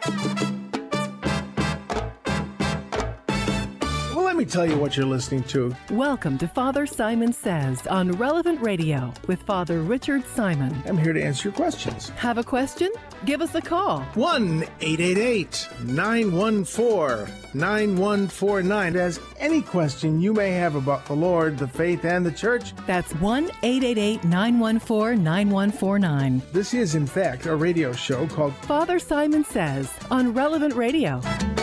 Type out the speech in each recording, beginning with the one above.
Well, let me tell you what you're listening to. Welcome to Father Simon Says on Relevant Radio with Father Richard Simon. I'm here to answer your questions. Have a question? Give us a call. 1-888-914-9149. As any question you may have about the Lord, the faith, and the church. That's 1-888-914-9149. This is, in fact, a radio show called Father Simon Says on Relevant Radio.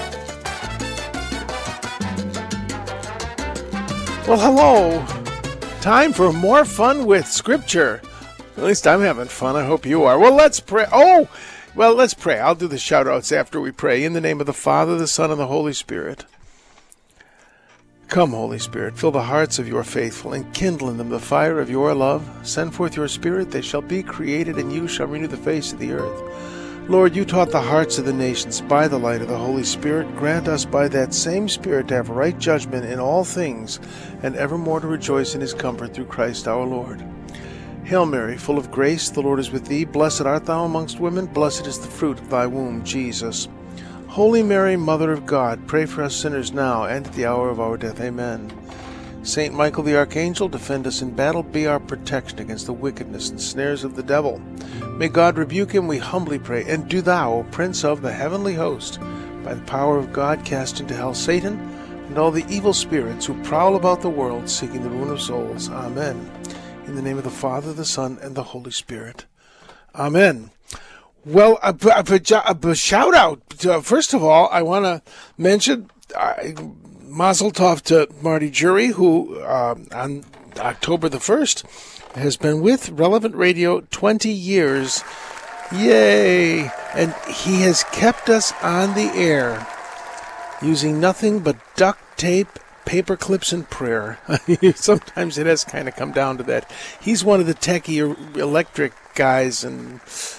Well, hello. Time for more fun with Scripture. At least I'm having fun. I hope you are. Well, let's pray. Let's pray. I'll do the shout-outs after we pray. In the name of the Father, the Son, and the Holy Spirit. Come, Holy Spirit, fill the hearts of your faithful, and kindle in them the fire of your love. Send forth your Spirit, they shall be created, and you shall renew the face of the earth. Lord, you taught the hearts of the nations by the light of the Holy Spirit. Grant us by that same Spirit to have right judgment in all things, and evermore to rejoice in his comfort through Christ our Lord. Hail Mary, full of grace, the Lord is with thee. Blessed art thou amongst women, blessed is the fruit of thy womb, Jesus. Holy Mary, Mother of God, pray for us sinners now and at the hour of our death. Amen. Saint Michael the Archangel, defend us in battle, be our protection against the wickedness and snares of the devil. May God rebuke him, we humbly pray. And do thou, O Prince of the heavenly host, by the power of God, cast into hell Satan and all the evil spirits who prowl about the world, seeking the ruin of souls. Amen. In the name of the Father, the Son, and the Holy Spirit. Amen. Well, a shout-out. First of all, I want to mention Mazel Tov to Marty Jury, who on October the 1st has been with Relevant Radio 20 years. Yay! And he has kept us on the air using nothing but duct tape, paper clips, and prayer. Sometimes it has kind of come down to that. He's one of the techie electric guys, and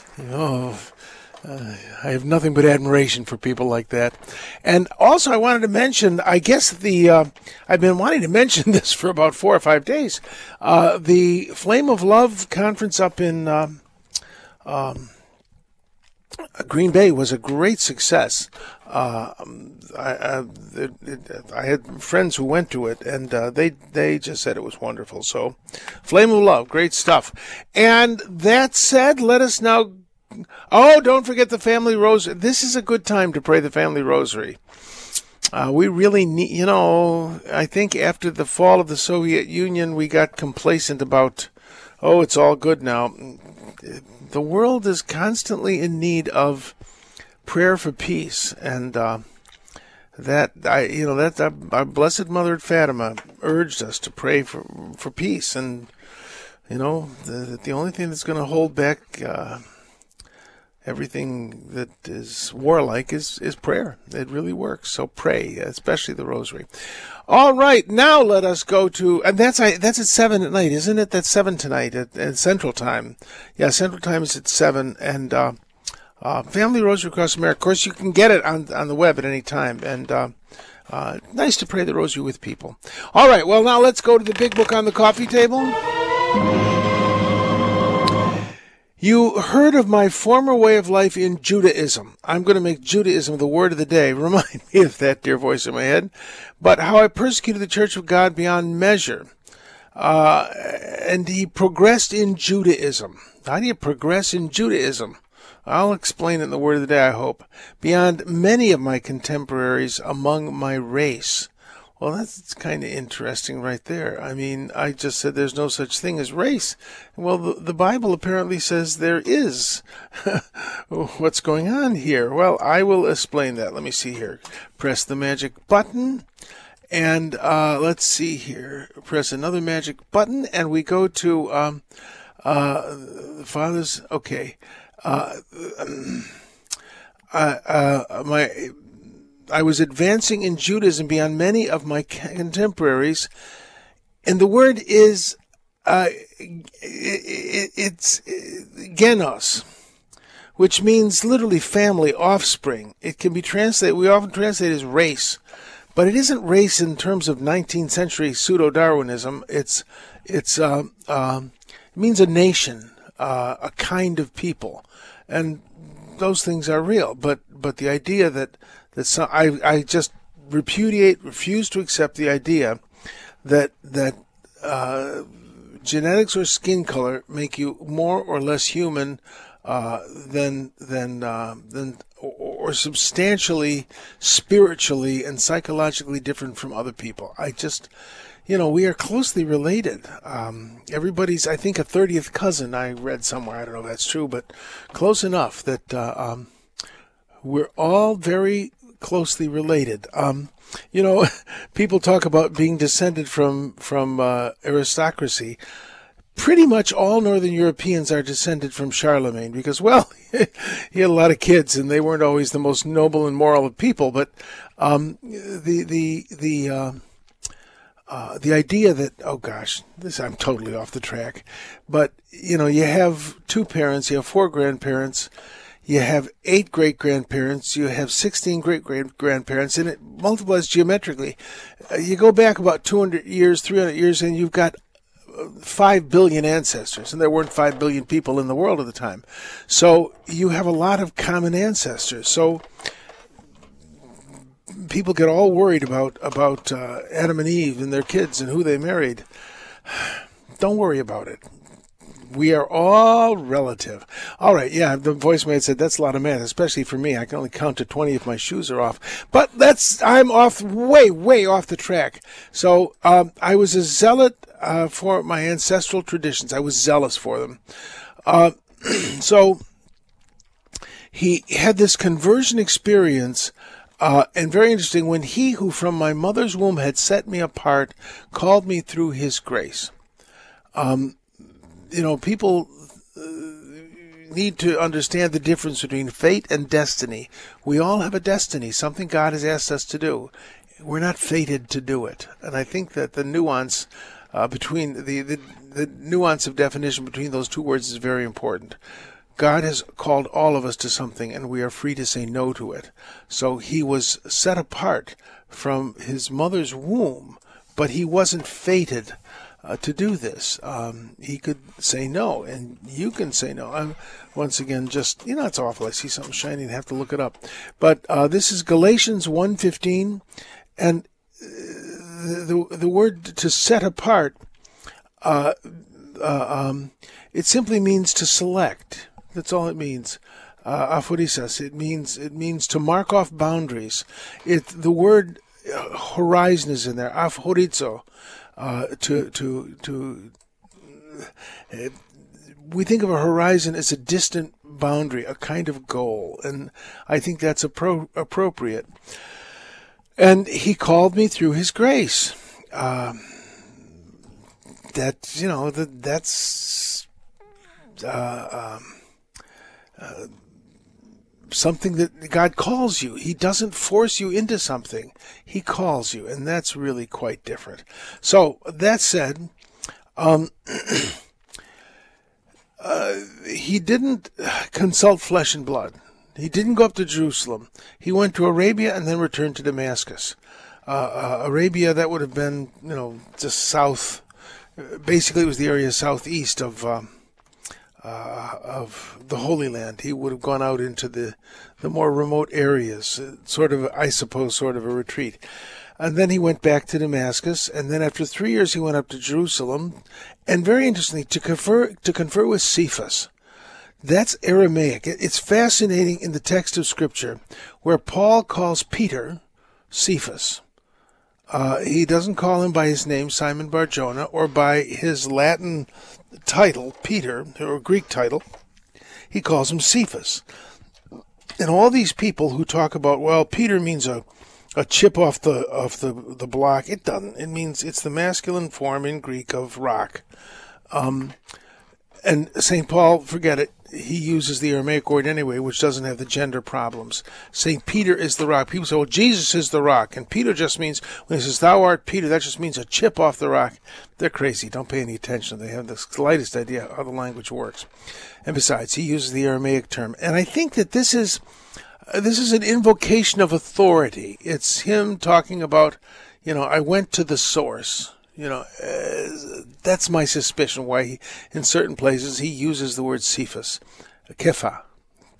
I have nothing but admiration for people like that. And also, I wanted to mention, I guess I've been wanting to mention this for about 4 or 5 days. The Flame of Love conference up in Green Bay was a great success. I had friends who went to it, and they just said it was wonderful. So, Flame of Love, great stuff. And that said, let us now. Oh, don't forget the Family Rosary. This is a good time to pray the Family Rosary. We really need, I think after the fall of the Soviet Union, we got complacent about, it's all good now. The world is constantly in need of prayer for peace, and our Blessed Mother at Fatima urged us to pray for peace, and the only thing that's going to hold back everything that is warlike is prayer. It really works. So pray, especially the Rosary. All right, now let us go to, and that's at 7 at night, isn't it? That's 7 tonight at Central Time. Yeah, Central Time is at 7, and Family Rosary Across America. Of course, you can get it on the web at any time, and nice to pray the Rosary with people. All right, well, now let's go to the big book on the coffee table. You heard of my former way of life in Judaism. I'm going to make Judaism the word of the day. Remind me of that, dear voice in my head. But how I persecuted the Church of God beyond measure. And he progressed in Judaism. How do you progress in Judaism? I'll explain it in the word of the day, I hope. Beyond many of my contemporaries among my race. Well, that's kind of interesting right there. I mean, I just said there's no such thing as race. Well, the Bible apparently says there is. What's going on here? Well, I will explain that. Let me see here. Press the magic button. And let's see here. Press another magic button. And we go to the Father's. Okay. I was advancing in Judaism beyond many of my contemporaries, and the word is it's genos, which means literally family, offspring. It can be translated. We often translate it as race, but it isn't race in terms of 19th century pseudo-Darwinism. It means a nation, a kind of people, and those things are real, but but the idea I just refuse to accept the idea that genetics or skin color make you more or less human than or substantially spiritually and psychologically different from other people. We are closely related. Everybody's, I think, a 30th cousin. I read somewhere. I don't know if that's true, but close enough that we're all very closely related. People talk about being descended from aristocracy. Pretty much all Northern Europeans are descended from Charlemagne because, well, he had a lot of kids and they weren't always the most noble and moral of people. But the idea that, oh gosh, I'm totally off the track. But, you have 2 parents, you have 4 grandparents, you have 8 great-grandparents, you have 16 great-great-grandparents, and it multiplies geometrically. You go back about 200 years, 300 years, and you've got 5 billion ancestors, and there weren't 5 billion people in the world at the time. So you have a lot of common ancestors. So people get all worried about Adam and Eve and their kids and who they married. Don't worry about it. We are all relative. All right, yeah, the voicemail said that's a lot of math, especially for me. I can only count to 20 if my shoes are off. But I'm off, way off the track. So I was a zealot for my ancestral traditions. I was zealous for them. So he had this conversion experience, and very interesting, when he who from my mother's womb had set me apart called me through his grace. People need to understand the difference between fate and destiny. We all have a destiny, something God has asked us to do. We're not fated to do it. And I think that the nuance between the nuance of definition between those 2 words is very important. God has called all of us to something, and we are free to say no to it. So he was set apart from his mother's womb, but he wasn't fated to do this. He could say no, and you can say no. I'm once again just, it's awful. I see something shiny and have to look it up. But this is Galatians 1:15, and the word to set apart, it simply means to select. That's all it means. Aphorisas. It means to mark off boundaries. The word horizon is in there. Aphorizo. We think of a horizon as a distant boundary, a kind of goal, and I think that's appropriate. And he called me through his grace. That's something that God calls you. He doesn't force you into something. He calls you, and that's really quite different. So, that said, he didn't consult flesh and blood. He didn't go up to Jerusalem. He went to Arabia and then returned to Damascus. Arabia, that would have been, just south. Basically, it was the area southeast of the Holy Land. He would have gone out into the more remote areas, sort of a retreat. And then he went back to Damascus, and then after 3 years he went up to Jerusalem, and very interestingly, to confer with Cephas. That's Aramaic. It's fascinating in the text of Scripture where Paul calls Peter Cephas. He doesn't call him by his name, Simon Bar-Jonah, or by his Latin title, Peter, or Greek title. He calls him Cephas. And all these people who talk about, well, Peter means a chip off the block. It doesn't. It means it's the masculine form in Greek of rock. And St. Paul, forget it. He uses the Aramaic word anyway, which doesn't have the gender problems. St. Peter is the rock. People say, well, Jesus is the rock. And Peter just means, when he says, thou art Peter, that just means a chip off the rock. They're crazy. Don't pay any attention. They have the slightest idea how the language works. And besides, he uses the Aramaic term. And I think that this is an invocation of authority. It's him talking about, I went to the source. That's my suspicion why in certain places he uses the word Cephas, Kepha,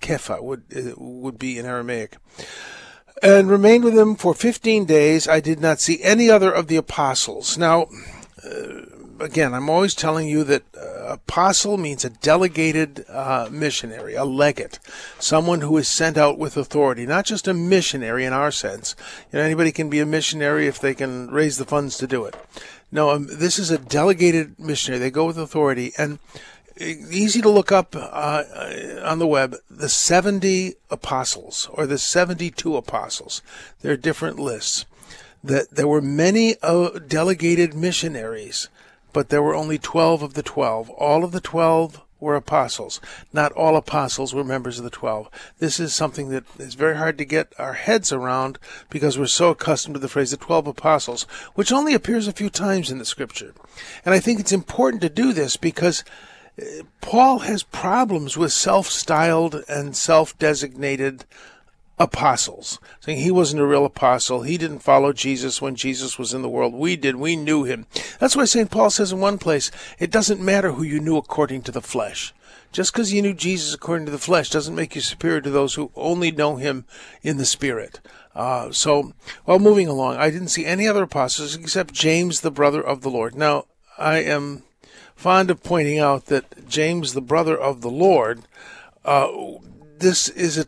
Kepha would be in Aramaic. And remained with him for 15 days. I did not see any other of the apostles. Now, again, I'm always telling you that apostle means a delegated missionary, a legate, someone who is sent out with authority, not just a missionary in our sense. Anybody can be a missionary if they can raise the funds to do it. No, this is a delegated missionary. They go with authority. And easy to look up on the web, the 70 apostles or the 72 apostles. There are different lists. There were many delegated missionaries, but there were only 12 of the 12. All of the 12 were apostles. Not all apostles were members of the 12. This is something that is very hard to get our heads around because we're so accustomed to the phrase the 12 apostles, which only appears a few times in the scripture. And I think it's important to do this because Paul has problems with self-styled and self-designated apostles, saying he wasn't a real apostle. He didn't follow Jesus when Jesus was in the world. We did. We knew him. That's why St. Paul says in one place, it doesn't matter who you knew according to the flesh. Just because you knew Jesus according to the flesh doesn't make you superior to those who only know him in the Spirit. Moving along, I didn't see any other apostles except James, the brother of the Lord. Now, I am fond of pointing out that James, the brother of the Lord, this is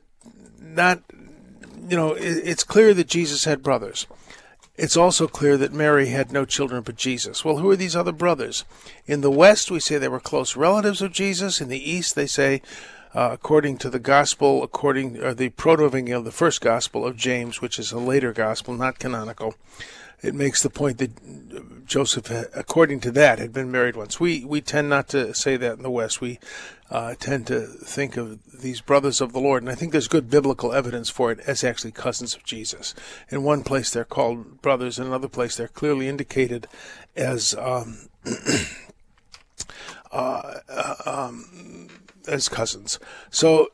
it's clear that Jesus had brothers. It's also clear that Mary had no children but Jesus. Well, who are these other brothers? In the West, we say they were close relatives of Jesus. In the East, they say, according to the gospel, the proto-evangelium, the first gospel of James, which is a later gospel, not canonical, it makes the point that Joseph, according to that, had been married once. We tend not to say that in the West. We tend to think of these brothers of the Lord, and I think there's good biblical evidence for it as actually cousins of Jesus. In one place they're called brothers, in another place they're clearly indicated as cousins. So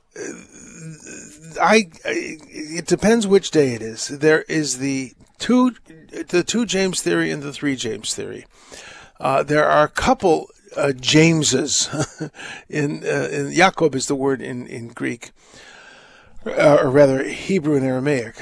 it depends which day it is. There is the two James theory and the three James theory. There are a couple Jameses. in Jacob is the word in Greek, or rather Hebrew and Aramaic.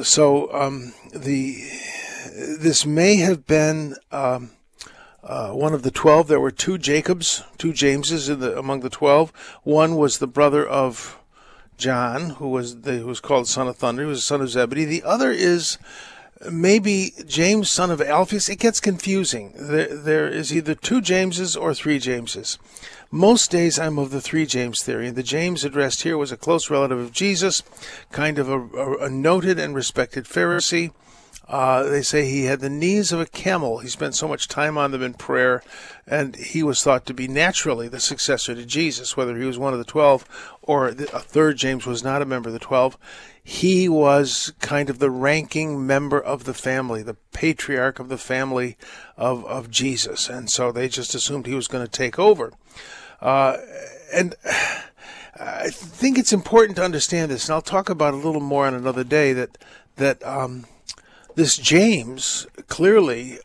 This may have been one of the 12. There were two Jacobs, two Jameses among the 12. One was the brother of John, who was called son of thunder. He was the son of Zebedee. The other is maybe James, son of Alphaeus. It gets confusing. There is either two Jameses or three Jameses. Most days I'm of the three James theory. The James addressed here was a close relative of Jesus, kind of a noted and respected Pharisee. They say he had the knees of a camel. He spent so much time on them in prayer, and he was thought to be naturally the successor to Jesus, whether he was one of the 12 or a third James was not a member of the 12. He was kind of the ranking member of the family, the patriarch of the family of Jesus, and so they just assumed he was going to take over. And I think it's important to understand this, and I'll talk about it a little more on another day, that this James clearly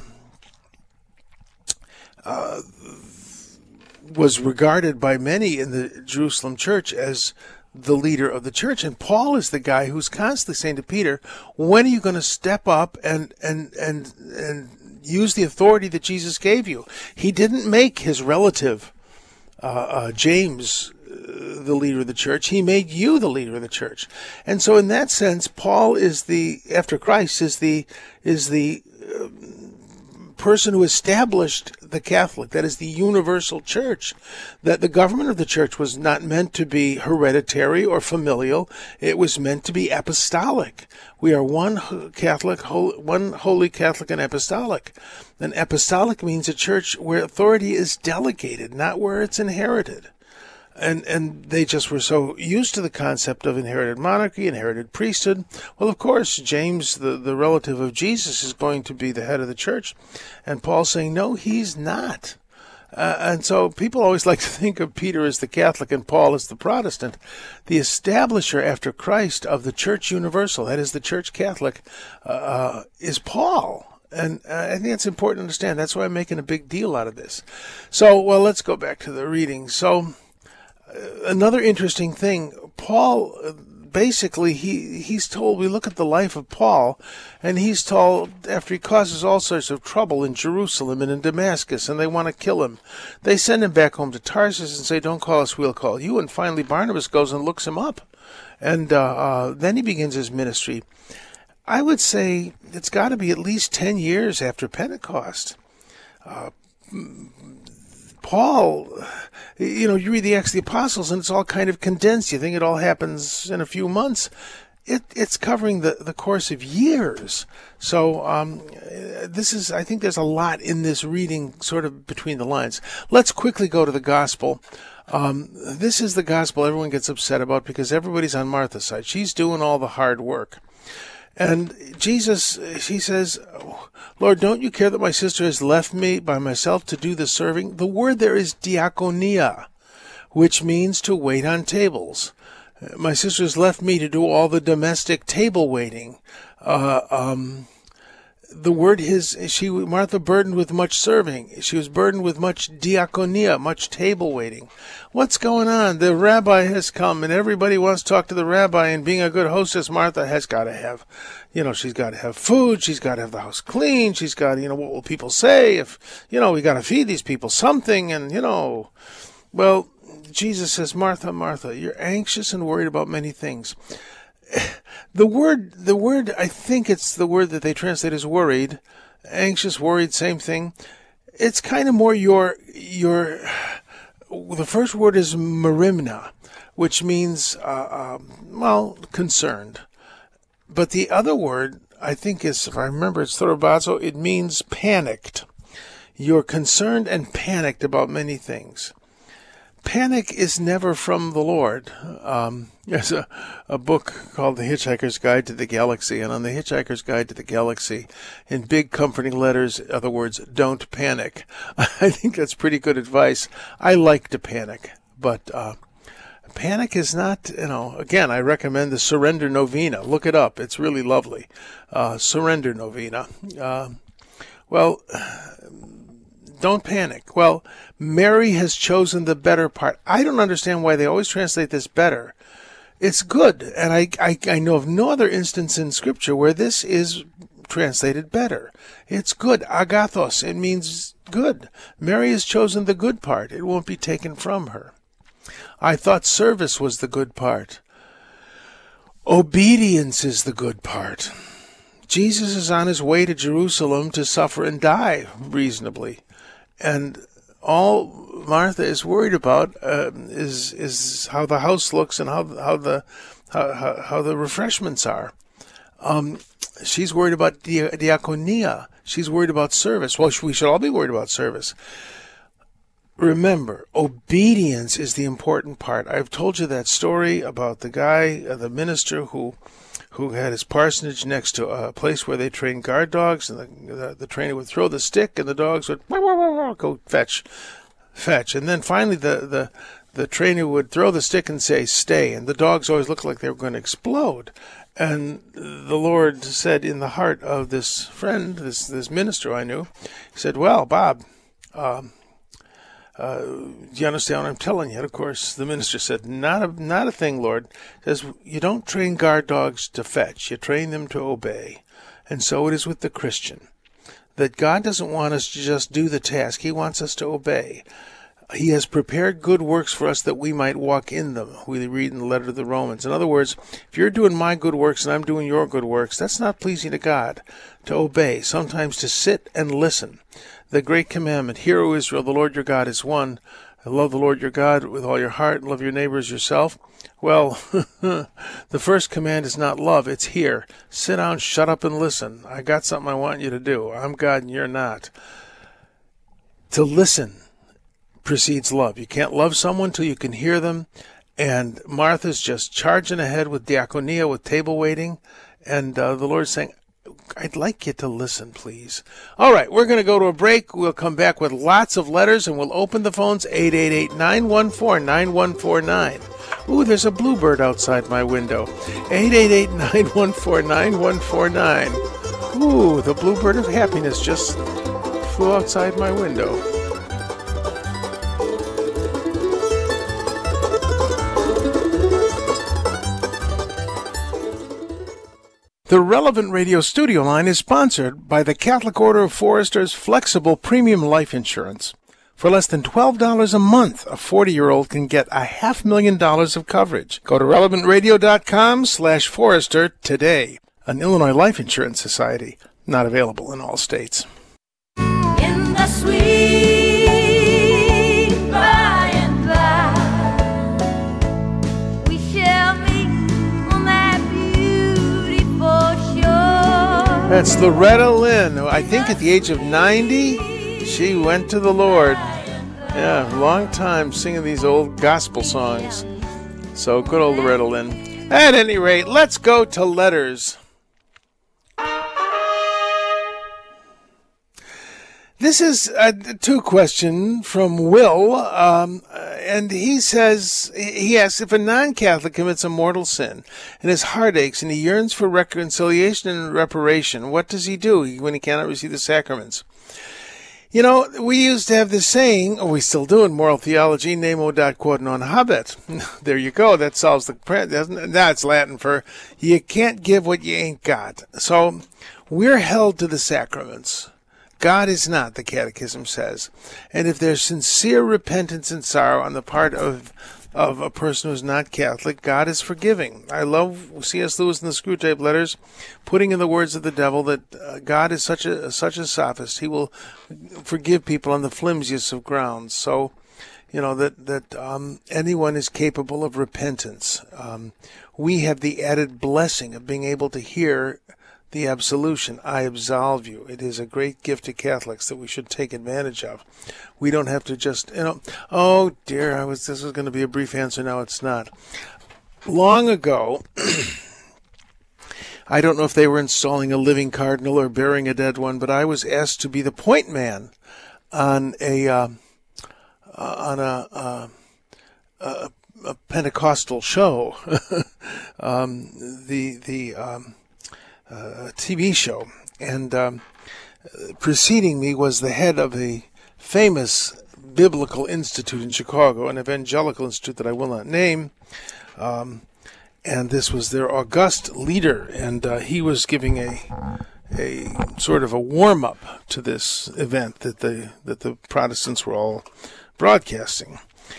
was regarded by many in the Jerusalem church as the leader of the church. And Paul is the guy who's constantly saying to Peter, when are you going to step up and use the authority that Jesus gave you? He didn't make his relative James the leader of the church. He made you the leader of the church. And so in that sense, Paul is after Christ, is the person who established the Catholic, that is the universal church. That the government of the church was not meant to be hereditary or familial. It was meant to be apostolic. We are one Catholic, one holy Catholic and apostolic. And apostolic means a church where authority is delegated, not where it's inherited. And they just were so used to the concept of inherited monarchy, inherited priesthood. Well, of course, James, the relative of Jesus, is going to be the head of the church. And Paul's saying, no, he's not. And so people always like to think of Peter as the Catholic and Paul as the Protestant. The establisher after Christ of the Church Universal, that is the Church Catholic, is Paul. And I think it's important to understand. That's why I'm making a big deal out of this. So, well, let's go back to the reading. So, another interesting thing, Paul, basically, he's told, we look at the life of Paul, and he's told, after he causes all sorts of trouble in Jerusalem and in Damascus, and they want to kill him, they send him back home to Tarsus and say, don't call us, we'll call you. And finally Barnabas goes and looks him up. And then he begins his ministry. I would say it's got to be at least 10 years after Pentecost. Paul, you read the Acts of the Apostles, and it's all kind of condensed. You think it all happens in a few months. It's covering the course of years. So I think there's a lot in this reading sort of between the lines. Let's quickly go to the gospel. This is the gospel everyone gets upset about because everybody's on Martha's side. She's doing all the hard work. And Jesus, he says, Lord, don't you care that my sister has left me by myself to do the serving? The word there is diakonia, which means to wait on tables. My sister has left me to do all the domestic table waiting. The word is, Martha burdened with much serving. She was burdened with much diakonia, much table waiting. What's going on? The rabbi has come, and everybody wants to talk to the rabbi, and being a good hostess, Martha has got to have, she's got to have food, she's got to have the house clean, she's got to, what will people say if, we got to feed these people something, and, well, Jesus says, Martha, Martha, you're anxious and worried about many things. The word, I think it's the word that they translate as worried, anxious, worried, same thing. It's kind of more the first word is merimna, which means, concerned. But the other word, I think is, if I remember, it's thorobazo, it means panicked. You're concerned and panicked about many things. Panic is never from the Lord. There's a book called The Hitchhiker's Guide to the Galaxy, and on The Hitchhiker's Guide to the Galaxy, in big comforting letters, are the words, don't panic. I think that's pretty good advice. I like to panic, but panic is not, again, I recommend the Surrender Novena. Look it up. It's really lovely. Surrender Novena. Don't panic. Well, Mary has chosen the better part. I don't understand why they always translate this better. It's good, and I know of no other instance in Scripture where this is translated better. It's good. Agathos. It means good. Mary has chosen the good part. It won't be taken from her. I thought service was the good part. Obedience is the good part. Jesus is on his way to Jerusalem to suffer and die reasonably. And all Martha is worried about is how the house looks and how the refreshments are. She's worried about diakonia. She's worried about service. Well, we should all be worried about service. Remember, obedience is the important part. I've told you that story about the guy, the minister who had his parsonage next to a place where they trained guard dogs, and the trainer would throw the stick, and the dogs would go fetch. And then finally the trainer would throw the stick and say, stay, and the dogs always looked like they were going to explode. And the Lord said in the heart of this friend, this minister I knew, he said, well, Bob, do you understand what I'm telling you? And of course, the minister said, not a thing, Lord. He says, you don't train guard dogs to fetch. You train them to obey. And so it is with the Christian, that God doesn't want us to just do the task. He wants us to obey. He has prepared good works for us that we might walk in them. We read in the letter to the Romans. In other words, if you're doing my good works and I'm doing your good works, that's not pleasing to God. To obey, sometimes to sit and listen. The great commandment, hear, O Israel, the Lord your God is one. Love the Lord your God with all your heart and love your neighbor as yourself. Well, the first command is not love, it's hear. Sit down, shut up, and listen. I got something I want you to do. I'm God and you're not. To listen precedes love. You can't love someone till you can hear them. And Martha's just charging ahead with diakonia, with table waiting. And the Lord's saying, I'd like you to listen, please. All right, we're going to go to a break. We'll come back with lots of letters, and we'll open the phones, 888-914-9149. Ooh, there's a bluebird outside my window. 888-914-9149. Ooh, the bluebird of happiness just flew outside my window. The Relevant Radio studio line is sponsored by the Catholic Order of Foresters Flexible Premium Life Insurance. For less than $12 a month, a 40-year-old can get $500,000 of coverage. Go to relevantradio.com/Forester today. An Illinois Life Insurance Society, not available in all states. In the sweet by and by, we shall meet on that beautiful shore. That's Loretta Lynn, who I think at the age of 90, she went to the Lord. Yeah, long time singing these old gospel songs. So good old Loretta Lynn. At any rate, let's go to letters. This is a two-question from Will, and he says, he asks, if a non-Catholic commits a mortal sin and his heart aches and he yearns for reconciliation and reparation, what does he do when he cannot receive the sacraments? You know, we used to have this saying, or we still do in moral theology, nemo dat quod non habet. There you go, that solves the prayer, doesn't it? That's Latin for, you can't give what you ain't got. So, we're held to the sacraments. God is not, the Catechism says. And if there's sincere repentance and sorrow on the part of a person who's not Catholic, God is forgiving. I love C.S. Lewis in the Screwtape Letters, putting in the words of the devil that God is such a sophist. He will forgive people on the flimsiest of grounds. So, you know, that anyone is capable of repentance. We have the added blessing of being able to hear the absolution, I absolve you. It is a great gift to Catholics that we should take advantage of. We don't have to just, oh dear, this was going to be a brief answer, now it's not. Long ago, I don't know if they were installing a living cardinal or burying a dead one, but I was asked to be the point man on a Pentecostal show, TV show, and preceding me was the head of a famous biblical institute in Chicago, an evangelical institute that I will not name, and this was their august leader, and he was giving a sort of a warm-up to this event that the Protestants were all broadcasting.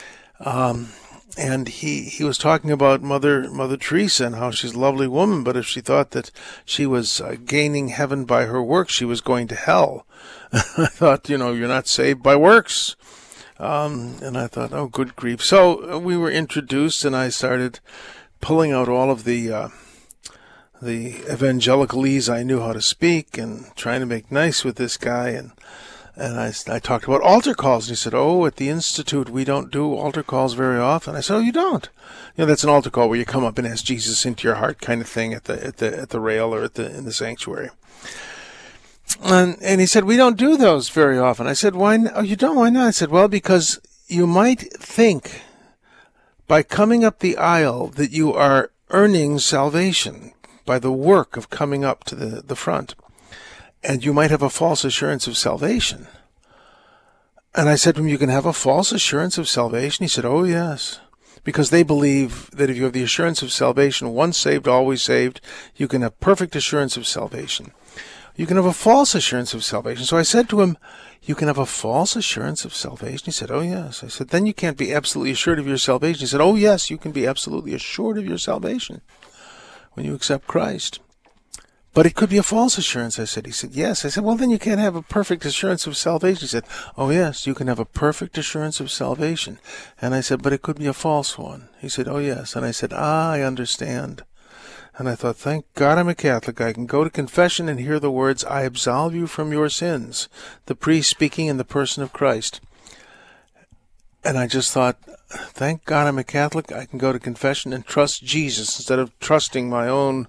And he was talking about Mother Teresa and how she's a lovely woman, but if she thought that she was gaining heaven by her works, she was going to hell. I thought, you're not saved by works. And I thought, oh, good grief. So we were introduced, and I started pulling out all of the evangelicalese I knew how to speak and trying to make nice with this guy, and I talked about altar calls, and he said, oh, at the Institute, we don't do altar calls very often. I said, oh, you don't? That's an altar call where you come up and ask Jesus into your heart kind of thing at the rail or in the sanctuary. And he said, we don't do those very often. I said, why? Oh, you don't? Why not? I said, well, because you might think by coming up the aisle that you are earning salvation by the work of coming up to the front. And you might have a false assurance of salvation. And I said to him, you can have a false assurance of salvation? He said, oh, yes. Because they believe that if you have the assurance of salvation, once saved, always saved, you can have perfect assurance of salvation. You can have a false assurance of salvation. So I said to him, you can have a false assurance of salvation? He said, oh, yes. I said, then you can't be absolutely assured of your salvation. He said, oh, yes, you can be absolutely assured of your salvation when you accept Christ. But it could be a false assurance, I said. He said, yes. I said, well, then you can't have a perfect assurance of salvation. He said, oh, yes, you can have a perfect assurance of salvation. And I said, but it could be a false one. He said, oh, yes. And I said, I understand. And I thought, thank God I'm a Catholic. I can go to confession and hear the words, I absolve you from your sins, the priest speaking in the person of Christ. And I just thought, thank God I'm a Catholic. I can go to confession and trust Jesus instead of trusting my own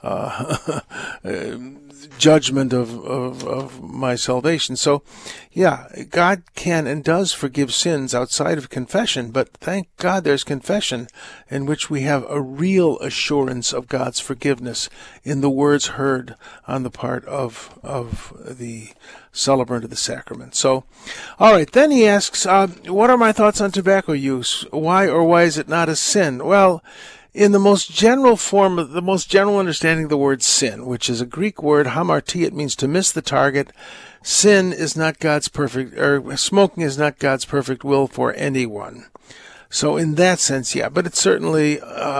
judgment of my salvation. So, yeah, God can and does forgive sins outside of confession, but thank God there's confession in which we have a real assurance of God's forgiveness in the words heard on the part of the celebrant of the sacrament. So, all right, then he asks, what are my thoughts on tobacco use? Why or why is it not a sin? Well, in the most general form, of the most general understanding of the word sin, which is a Greek word, hamartia, it means to miss the target. Sin is not God's perfect, or smoking is not God's perfect will for anyone. So in that sense, yeah, but it certainly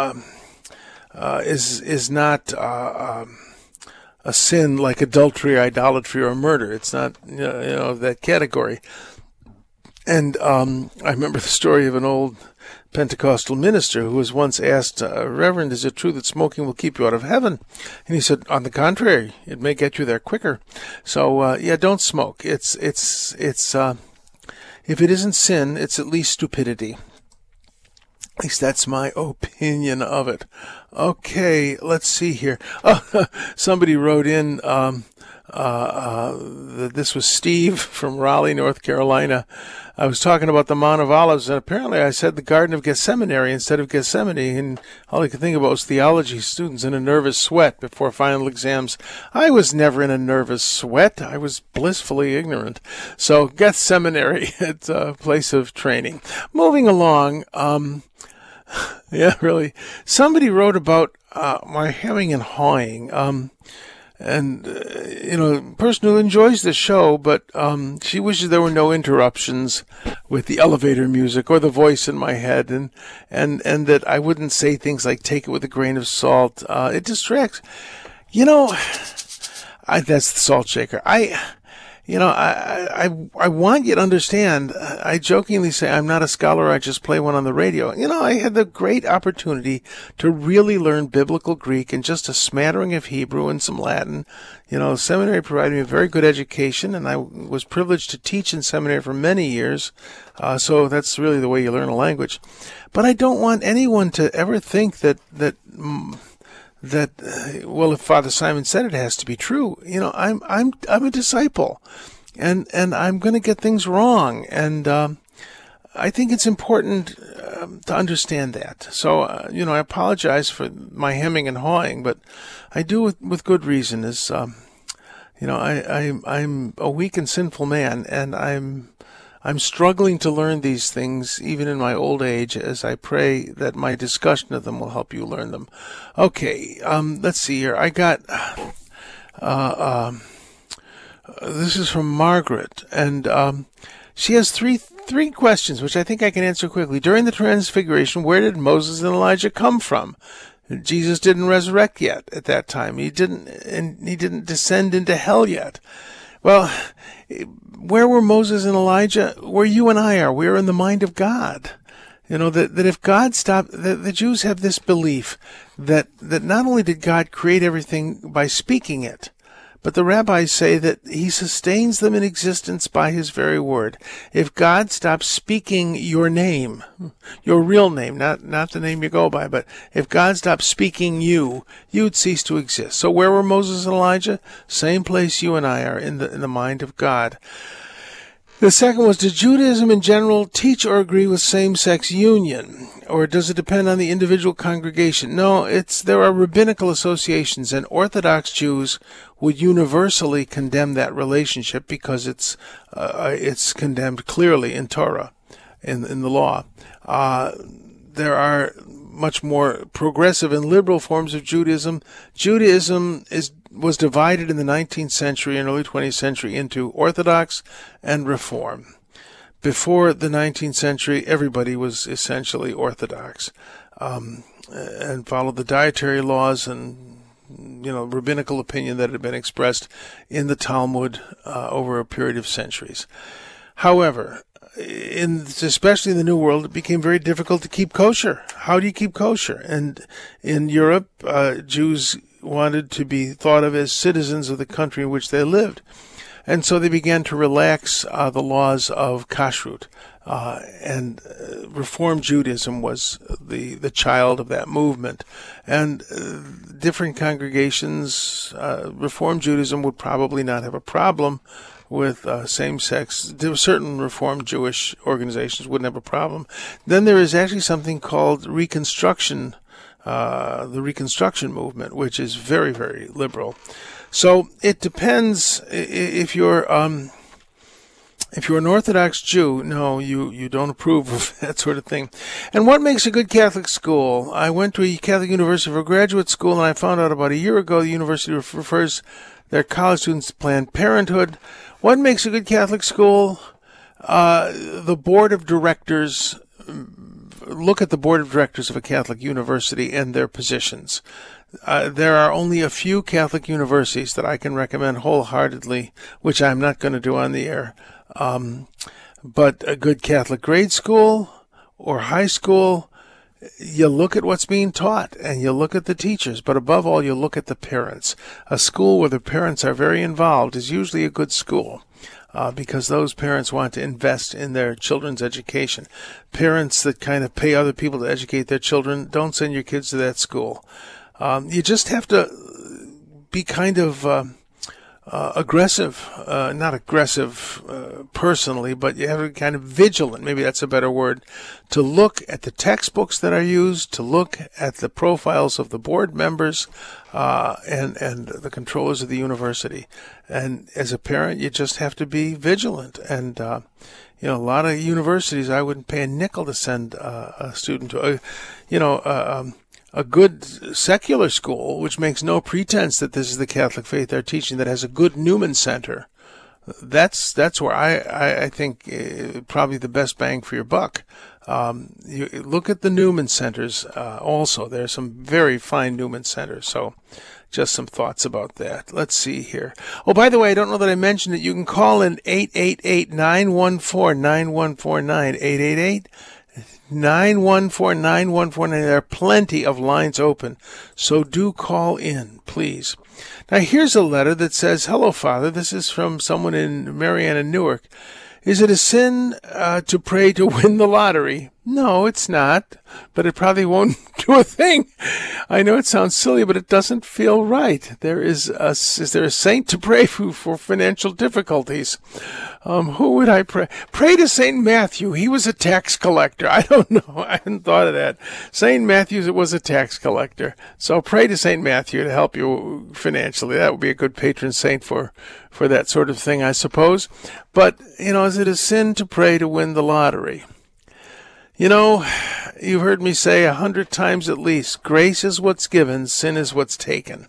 is not a sin like adultery, idolatry, or murder. It's not of that category. And I remember the story of an old Pentecostal minister who was once asked, Reverend, is it true that smoking will keep you out of heaven? And he said, on the contrary, it may get you there quicker. So, don't smoke. It's if it isn't sin, it's at least stupidity. At least that's my opinion of it. Okay, let's see here. Oh, somebody wrote in, this was Steve from Raleigh, North Carolina. I was talking about the Mount of Olives, and apparently I said the Garden of Gethsemane instead of Gethsemane, and all I could think about was theology students in a nervous sweat before final exams. I was never in a nervous sweat. I was blissfully ignorant. So Gethsemane, it's a place of training. Moving along, yeah, really. Somebody wrote about my hemming and hawing. Person who enjoys the show, but she wishes there were no interruptions with the elevator music or the voice in my head, and that I wouldn't say things like "take it with a grain of salt." It distracts. That's the salt shaker. I want you to understand, I jokingly say I'm not a scholar, I just play one on the radio. I had the great opportunity to really learn biblical Greek and just a smattering of Hebrew and some Latin. Seminary provided me a very good education, and I was privileged to teach in seminary for many years. So that's really the way you learn a language. But I don't want anyone to ever think that if Father Simon said it has to be true. I'm a disciple, and I'm going to get things wrong, and I think it's important to understand that. So I apologize for my hemming and hawing, but I do it with good reason. I'm a weak and sinful man, and I'm struggling to learn these things even in my old age, as I pray that my discussion of them will help you learn them. Okay, let's see here. I got, this is from Margaret, and she has three questions, which I think I can answer quickly. During the Transfiguration, where did Moses and Elijah come from? Jesus didn't resurrect yet at that time. He didn't descend into hell yet. Well, where were Moses and Elijah? Where you and I are. We're in the mind of God. That if God stopped, the Jews have this belief that not only did God create everything by speaking it, but the rabbis say that he sustains them in existence by his very word. If God stopped speaking your name, your real name, not the name you go by, but if God stopped speaking you'd cease to exist. So where were Moses and Elijah? Same place you and I are, in the mind of God. The second was, did Judaism in general teach or agree with same-sex union? Or does it depend on the individual congregation? No, there are rabbinical associations, and Orthodox Jews would universally condemn that relationship because it's condemned clearly in Torah, in the law. There are much more progressive and liberal forms of Judaism. Judaism was divided in the 19th century and early 20th century into Orthodox and Reform. Before the 19th century, everybody was essentially Orthodox, and followed the dietary laws and rabbinical opinion that had been expressed in the Talmud over a period of centuries. However, especially in the New World, it became very difficult to keep kosher. How do you keep kosher? And in Europe, Jews wanted to be thought of as citizens of the country in which they lived. And so they began to relax the laws of kashrut. And Reform Judaism was the child of that movement. And different congregations, Reform Judaism would probably not have a problem with same-sex. Certain Reformed Jewish organizations wouldn't have a problem. Then there is actually something called Reconstruction, the Reconstruction movement, which is very, very liberal. So it depends if you're If you're an Orthodox Jew, no, you don't approve of that sort of thing. And what makes a good Catholic school? I went to a Catholic university for graduate school, and I found out about a year ago the university refers their college students to Planned Parenthood. What makes a good Catholic school? The board of directors. Look at the board of directors of a Catholic university and their positions. There are only a few Catholic universities that I can recommend wholeheartedly, which I'm not going to do on the air. But a good Catholic grade school or high school, you look at what's being taught and you look at the teachers, but above all, you look at the parents. A school where the parents are very involved is usually a good school. Because those parents want to invest in their children's education. Parents that kind of pay other people to educate their children, don't send your kids to that school. You just have to be kind of aggressive, not aggressive personally, but you have to be kind of vigilant, maybe that's a better word, to look at the textbooks that are used, to look at the profiles of the board members and the controllers of the university. And as a parent, you just have to be vigilant. And a lot of universities, I wouldn't pay a nickel to send a student to. A good secular school, which makes no pretense that this is the Catholic faith they're teaching, that has a good Newman Center, that's where I think probably the best bang for your buck. You look at the Newman Centers also. There are some very fine Newman Centers. So just some thoughts about that. Let's see here. Oh, by the way, I don't know that I mentioned it. You can call in 888-914-9149, 888-914-9149. There are plenty of lines open, so do call in, please. Now, here's a letter that says, "Hello, Father. This is from someone in Marianna, Newark. Is it a sin to pray to win the lottery? No, it's not, but it probably won't do a thing. I know it sounds silly, but it doesn't feel right. Is there a saint to pray for financial difficulties? Who would I pray? Pray to St. Matthew. He was a tax collector. I don't know. I hadn't thought of that. St. Matthew was a tax collector. So pray to St. Matthew to help you financially. That would be a good patron saint for that sort of thing, I suppose. But, is it a sin to pray to win the lottery? You've heard me say 100 times at least, grace is what's given, sin is what's taken.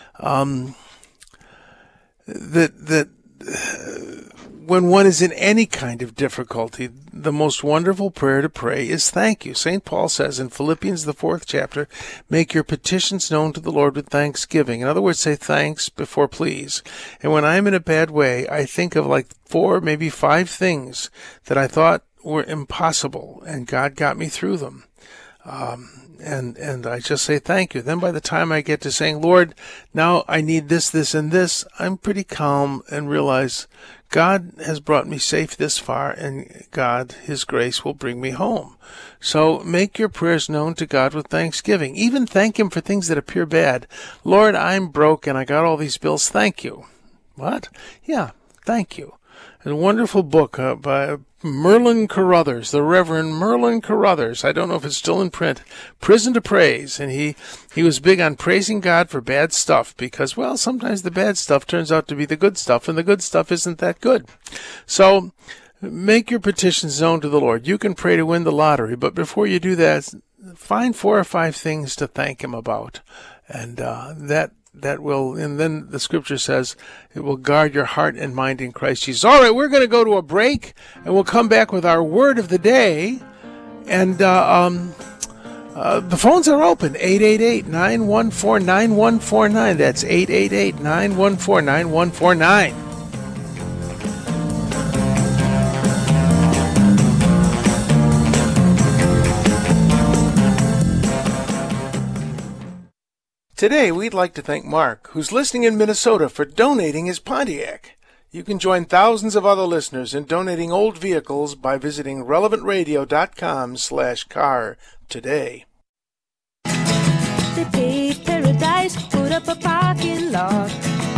When one is in any kind of difficulty, the most wonderful prayer to pray is thank you. St. Paul says in Philippians, the 4th chapter, make your petitions known to the Lord with thanksgiving. In other words, say thanks before please. And when I'm in a bad way, I think of like 4, maybe 5 things that I thought were impossible, and God got me through them. And I just say thank you. Then by the time I get to saying, Lord, now I need this, this, and this, I'm pretty calm and realize God has brought me safe this far, and God, His grace, will bring me home. So make your prayers known to God with thanksgiving. Even thank Him for things that appear bad. Lord, I'm broke and I got all these bills. Thank you. What? Yeah, thank you. A wonderful book by Merlin Carruthers, the Reverend Merlin Carruthers. I don't know if it's still in print. Prison to Praise. And he was big on praising God for bad stuff because, well, sometimes the bad stuff turns out to be the good stuff, and the good stuff isn't that good. So make your petitions known to the Lord. You can pray to win the lottery, but before you do that, find 4 or 5 things to thank Him about. And that will, and then the scripture says it will guard your heart and mind in Christ Jesus. All right, we're going to go to a break, and we'll come back with our word of the day. And the phones are open, 888-914-9149. That's 888-914-9149. Today, we'd like to thank Mark, who's listening in Minnesota, for donating his Pontiac. You can join thousands of other listeners in donating old vehicles by visiting relevantradio.com/car today. They paved paradise, put up a parking lot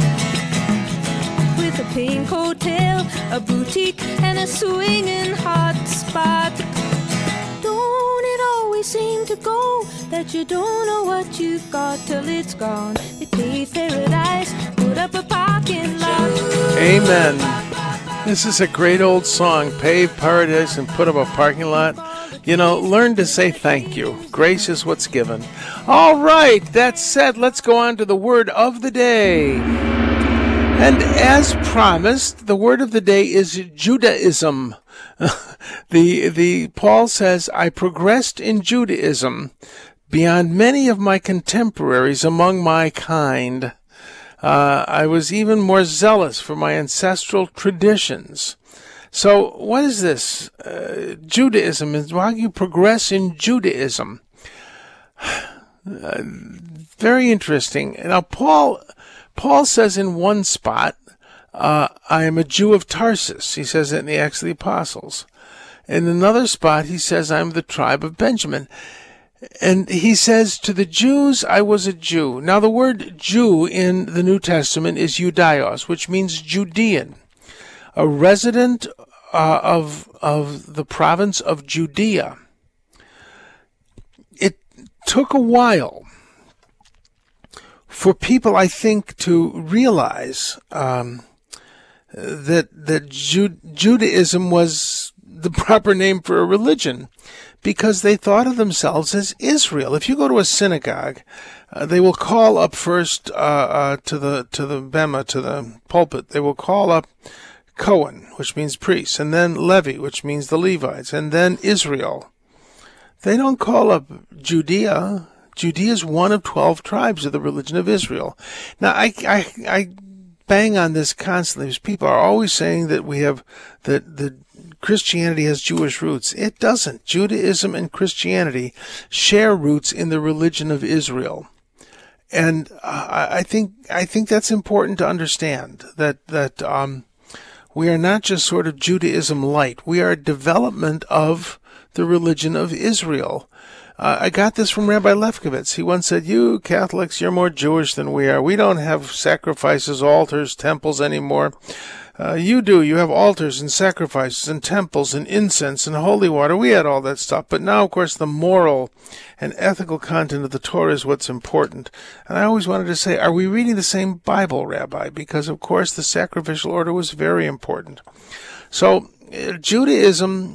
with a pink hotel, a boutique, and a swinging hot spot. Don't it always seem to go that you don't know what you've got till it's gone? They paved paradise, put up a parking lot. Amen. This is a great old song. Pave paradise and put up a parking lot. You know, learn to say thank you. Grace is what's given. All right, that said, let's go on to the word of the day. And as promised, the word of the day is Judaism. Paul says, I progressed in Judaism beyond many of my contemporaries among my kind. I was even more zealous for my ancestral traditions. So what is this? Judaism is how you progress in Judaism. Very interesting. Now, Paul says in one spot, I am a Jew of Tarsus. He says it in the Acts of the Apostles. In another spot, he says, I'm the tribe of Benjamin. And he says, to the Jews, I was a Jew. Now, the word Jew in the New Testament is Judaios, which means Judean, a resident of the province of Judea. It took a while for people, I think, to realize that Judaism was the proper name for a religion, because they thought of themselves as Israel. If you go to a synagogue, they will call up first to the bema, to the pulpit. They will call up Cohen, which means priest, and then Levi, which means the Levites, and then Israel. They don't call up Judea. Judea is one of 12 tribes of the religion of Israel. Now, I bang on this constantly, because people are always saying that we have that Christianity has Jewish roots. It doesn't. Judaism and Christianity share roots in the religion of Israel. And I think that's important to understand, that we are not just sort of Judaism light. We are a development of the religion of Israel. I got this from Rabbi Lefkowitz. He once said, you Catholics, you're more Jewish than we are. We don't have sacrifices, altars, temples anymore. You do. You have altars and sacrifices and temples and incense and holy water. We had all that stuff. But now, of course, the moral and ethical content of the Torah is what's important. And I always wanted to say, are we reading the same Bible, Rabbi? Because, of course, the sacrificial order was very important. So, Judaism,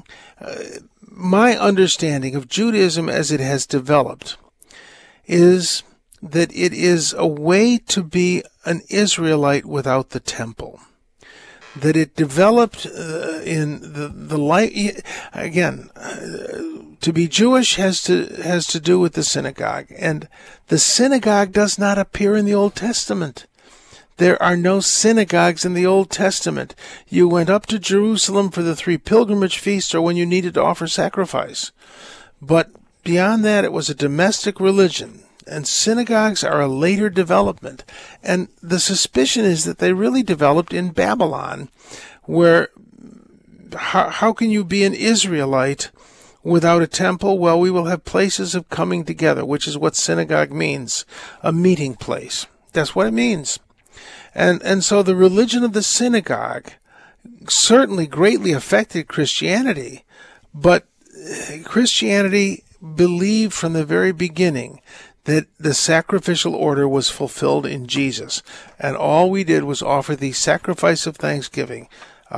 my understanding of Judaism as it has developed is that it is a way to be an Israelite without the temple. That it developed in the life. Again, to be Jewish has to do with the synagogue, and the synagogue does not appear in the Old Testament. There are no synagogues in the Old Testament. You went up to Jerusalem for the 3 pilgrimage feasts or when you needed to offer sacrifice. But beyond that, it was a domestic religion. And synagogues are a later development. And the suspicion is that they really developed in Babylon, where how can you be an Israelite without a temple? Well, we will have places of coming together, which is what synagogue means, a meeting place. That's what it means. And so the religion of the synagogue certainly greatly affected Christianity, but Christianity believed from the very beginning that the sacrificial order was fulfilled in Jesus, and all we did was offer the sacrifice of thanksgiving.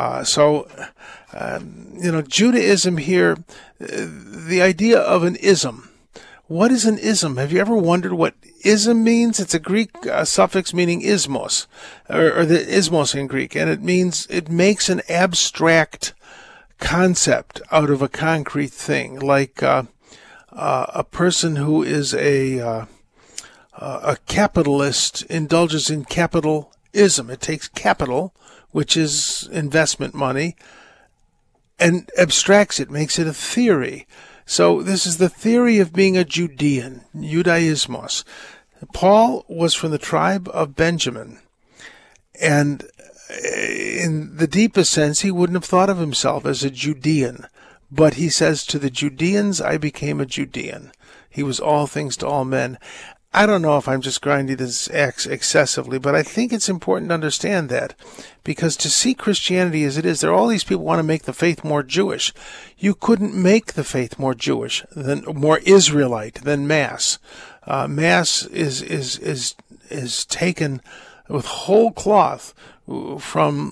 Judaism here, the idea of an ism. What is an ism? Have you ever wondered what ism means? It's a Greek suffix meaning ismos, or the ismos in Greek, and it makes an abstract concept out of a concrete thing, like a person who is a capitalist indulges in capitalism. It takes capital, which is investment money, and abstracts it, makes it a theory. So this is the theory of being a Judean, Judaismos. Paul was from the tribe of Benjamin, and in the deepest sense, he wouldn't have thought of himself as a Judean. But he says, to the Judeans, I became a Judean. He was all things to all men. I don't know if I'm just grinding this axe excessively, but I think it's important to understand that. Because to see Christianity as it is, there are all these people who want to make the faith more Jewish. You couldn't make the faith more Jewish, more Israelite than Mass. Mass is taken with whole cloth from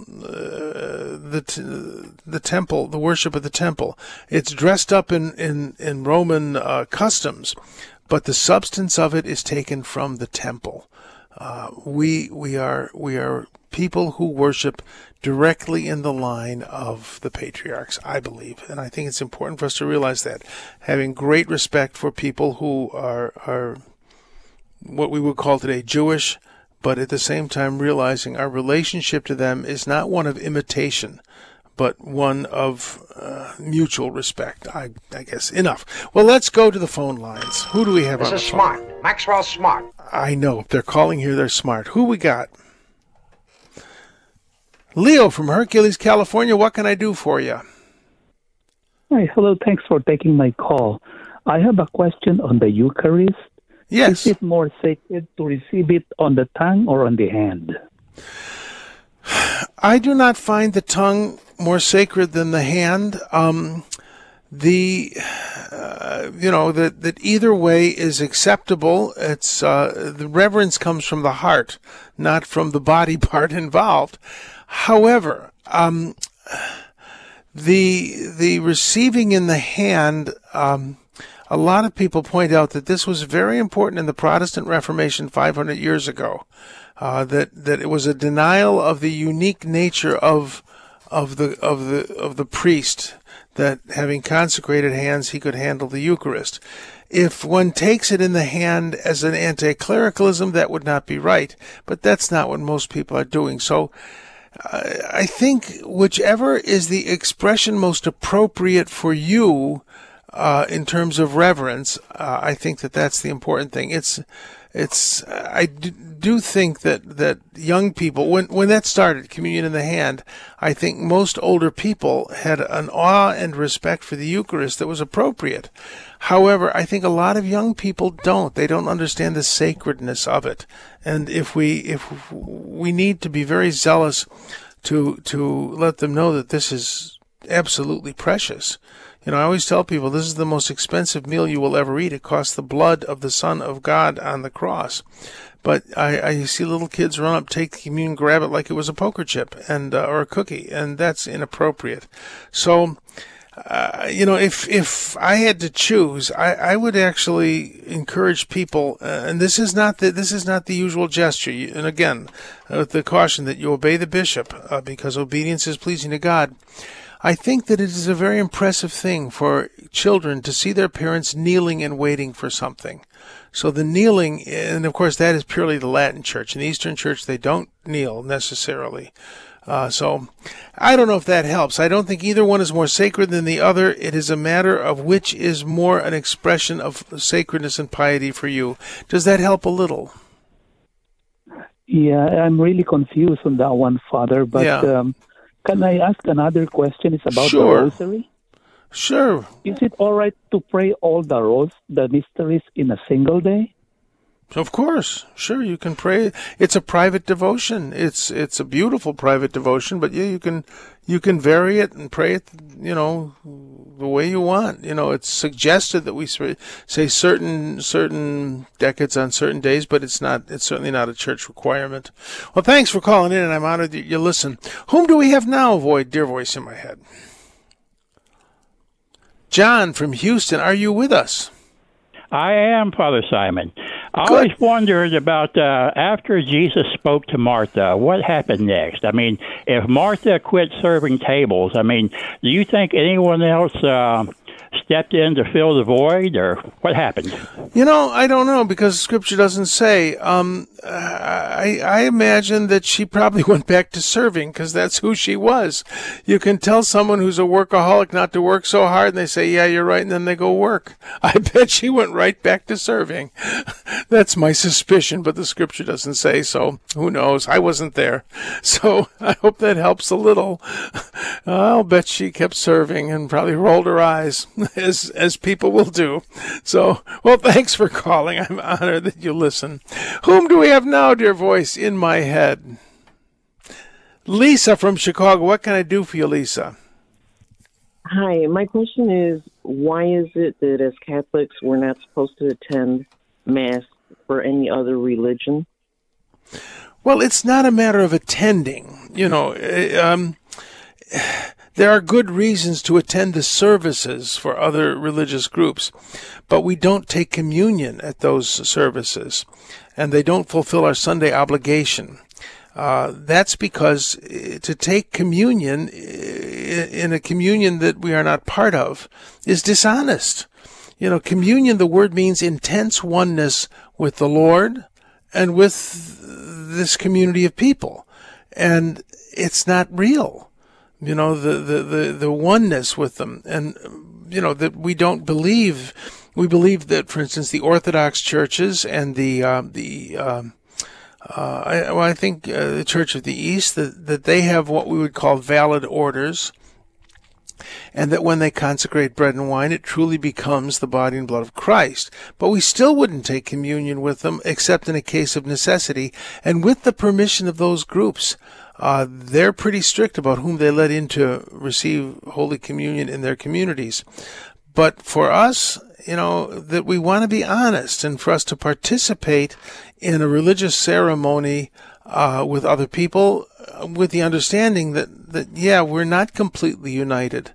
the temple, the worship of the temple. It's dressed up in Roman customs, but the substance of it is taken from the temple. We are people who worship directly in the line of the patriarchs, I believe, and I think it's important for us to realize that, having great respect for people who are what we would call today Jewish, but at the same time realizing our relationship to them is not one of imitation, but one of mutual respect. I guess. Enough. Well, let's go to the phone lines. Who do we have on the phone? This is Smart. Maxwell Smart. I know. If they're calling here, they're smart. Who we got? Leo from Hercules, California. What can I do for you? Hi. Hello. Thanks for taking my call. I have a question on the Eucharist. Yes. Is it more sacred to receive it on the tongue or on the hand? I do not find the tongue more sacred than the hand. That either way is acceptable. It's the reverence comes from the heart, not from the body part involved. However, the receiving in the hand. A lot of people point out that this was very important in the Protestant Reformation 500 years ago. That it was a denial of the unique nature of the priest, that having consecrated hands he could handle the Eucharist. If one takes it in the hand as an anti-clericalism, that would not be right, but that's not what most people are doing. So I think whichever is the expression most appropriate for you in terms of reverence, I think that's the important thing. I do think that young people, when that started, communion in the hand, I think most older people had an awe and respect for the Eucharist that was appropriate. However, I think a lot of young people don't. They don't understand the sacredness of it. And if we need to be very zealous to let them know that this is absolutely precious. I always tell people this is the most expensive meal you will ever eat. It costs the blood of the Son of God on the cross. But I see little kids run up, take the communion, grab it like it was a poker chip and or a cookie, and that's inappropriate. So, if I had to choose, I would actually encourage people, and this is not the usual gesture. And again, with the caution that you obey the bishop, because obedience is pleasing to God. I think that it is a very impressive thing for children to see their parents kneeling and waiting for something. So the kneeling, and of course that is purely the Latin Church. In the Eastern Church, they don't kneel necessarily. So I don't know if that helps. I don't think either one is more sacred than the other. It is a matter of which is more an expression of sacredness and piety for you. Does that help a little? Yeah, I'm really confused on that one, Father, but... Yeah. Can I ask another question? It's about the rosary. Sure. Is it all right to pray all the mysteries in a single day? Of course. Sure, you can pray. It's a private devotion. It's a beautiful private devotion, but yeah, you can vary it and pray it, the way you want. It's suggested that we say certain decades on certain days, but it's certainly not a church requirement. Well, thanks for calling in, and I'm honored that you listen. Whom do we have now, dear voice in my head? John from Houston, are you with us? I am, Father Simon. I Good. always wondered about after Jesus spoke to Martha, what happened next? I mean, if Martha quit serving tables, do you think anyone else stepped in to fill the void, or what happened? I don't know, because Scripture doesn't say. I imagine that she probably went back to serving, because that's who she was. You can tell someone who's a workaholic not to work so hard, and they say, yeah, you're right, and then they go work. I bet she went right back to serving. That's my suspicion, but the Scripture doesn't say, so who knows? I wasn't there. So I hope that helps a little. I'll bet she kept serving and probably rolled her eyes, as people will do. So, well, thanks for calling. I'm honored that you listen. Whom do we have now, dear voice, in my head? Lisa from Chicago. What can I do for you, Lisa? Hi, my question is, why is it that as Catholics we're not supposed to attend Mass for any other religion? Well, it's not a matter of attending. there are good reasons to attend the services for other religious groups, but we don't take communion at those services, and they don't fulfill our Sunday obligation. That's because to take communion in a communion that we are not part of is dishonest. Communion, the word means intense oneness with the Lord and with this community of people. And it's not real, the oneness with them. And, that we don't believe. We believe that, for instance, the Orthodox churches and the Church of the East, that they have what we would call valid orders, and that when they consecrate bread and wine, it truly becomes the body and blood of Christ. But we still wouldn't take communion with them, except in a case of necessity, and with the permission of those groups. They're pretty strict about whom they let in to receive Holy Communion in their communities. But for us, that we want to be honest, and for us to participate in a religious ceremony with other people, with the understanding that we're not completely united,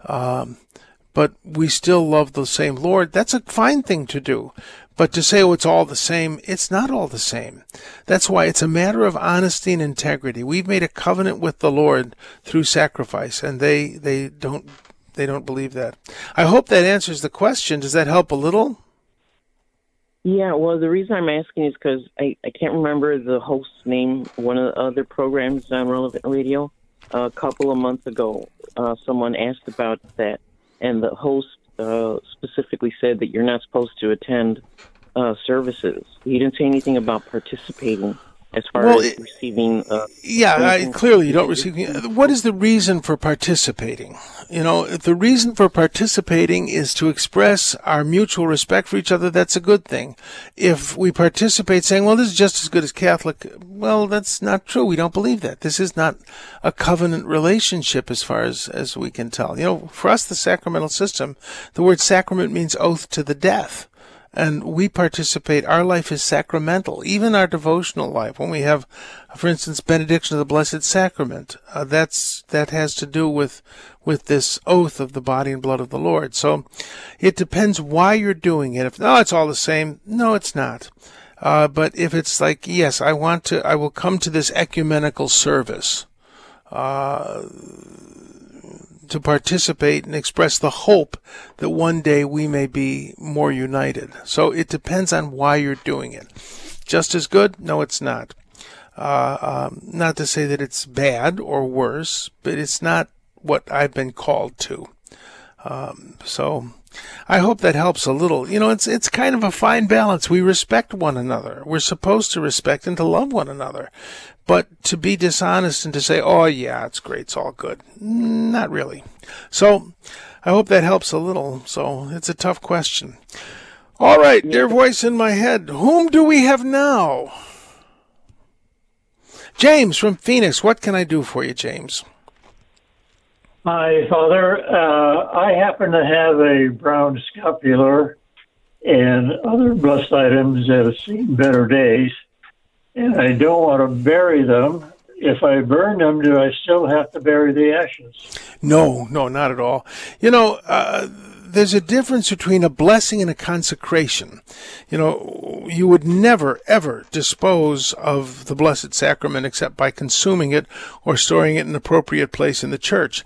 but we still love the same Lord. That's a fine thing to do. But to say, it's all the same, it's not all the same. That's why it's a matter of honesty and integrity. We've made a covenant with the Lord through sacrifice, and they don't believe that. I hope that answers the question. Does that help a little? Yeah, well, the reason I'm asking is because I can't remember the host's name. One of the other programs on Relevant Radio, a couple of months ago, someone asked about that, and the host specifically said that you're not supposed to attend services. He didn't say anything about participating as far as receiving. Clearly you don't receive. What is the reason for participating? If the reason for participating is to express our mutual respect for each other, that's a good thing. If we participate saying, well, this is just as good as Catholic, well, that's not true. We don't believe that. This is not a covenant relationship as far as we can tell. For us, the sacramental system, the word sacrament means oath to the death. And we participate. Our life is sacramental, even our devotional life. When we have, for instance, benediction of the Blessed Sacrament, that has to do with this oath of the body and blood of the Lord. So it depends why you're doing it. If it's all the same, no, it's not. But if it's like, yes, I will come to this ecumenical service to participate and express the hope that one day we may be more united. So it depends on why you're doing it. Just as good? No, it's not. Not to say that it's bad or worse, but it's not what I've been called to. So I hope that helps a little. It's kind of a fine balance. We respect one another. We're supposed to respect and to love one another. But to be dishonest and to say, oh, yeah, it's great, it's all good. Not really. So I hope that helps a little. So it's a tough question. All right, dear voice in my head, whom do we have now? James from Phoenix. What can I do for you, James? Hi, Father. I happen to have a brown scapular and other blessed items that have seen better days, and I don't want to bury them. If I burn them, do I still have to bury the ashes? No, not at all. There's a difference between a blessing and a consecration. You would never, ever dispose of the Blessed Sacrament except by consuming it or storing it in an appropriate place in the church.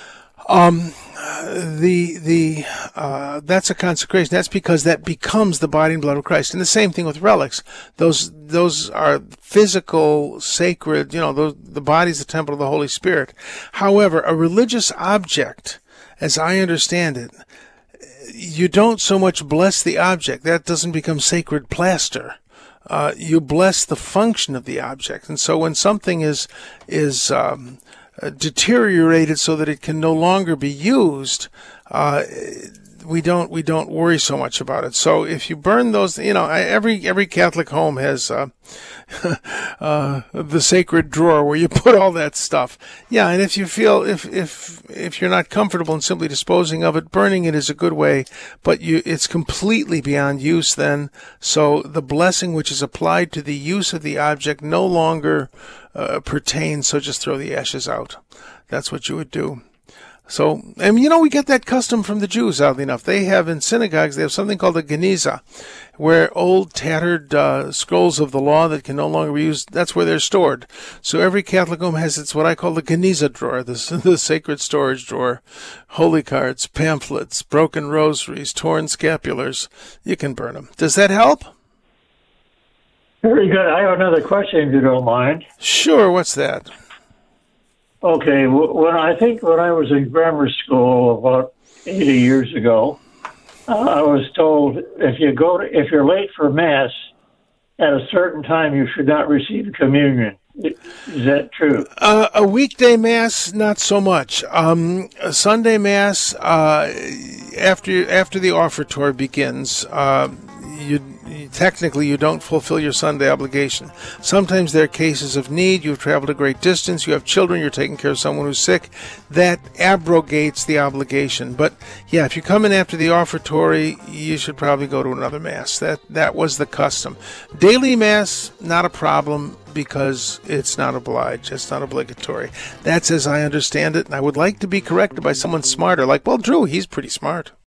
That's a consecration. That's because that becomes the body and blood of Christ. And the same thing with relics. Those are physical, sacred, the body's the temple of the Holy Spirit. However, a religious object, as I understand it, you don't so much bless the object. That doesn't become sacred plaster. You bless the function of the object. And so when something is deteriorated so that it can no longer be used, we don't worry so much about it. So if you burn those, every Catholic home has the sacred drawer where you put all that stuff. Yeah, and if you feel if you're not comfortable in simply disposing of it, burning it is a good way, but it's completely beyond use then. So the blessing which is applied to the use of the object no longer pertains. So just throw the ashes out. That's what you would do. So, and we get that custom from the Jews, oddly enough. They have in synagogues, they have something called a geniza, where old tattered scrolls of the law that can no longer be used, that's where they're stored. So every Catholic home has its what I call the geniza drawer, the sacred storage drawer. Holy cards, pamphlets, broken rosaries, torn scapulars. You can burn them. Does that help? Very good. I have another question, if you don't mind. Sure, what's that? Okay, when I was in grammar school about 80 years ago, I was told if you're late for Mass at a certain time, you should not receive communion. Is that true? A weekday Mass, not so much. A Sunday Mass, after the offertory begins, technically you don't fulfill your Sunday obligation. Sometimes there are cases of need. You've traveled a great distance. You have children. You're taking care of someone who's sick. That abrogates the obligation. But yeah, if you come in after the offertory, you should probably go to another Mass. That was the custom. Daily Mass, not a problem because it's not obliged. It's not obligatory. That's as I understand it. And I would like to be corrected by someone smarter. Like, well, Drew, he's pretty smart.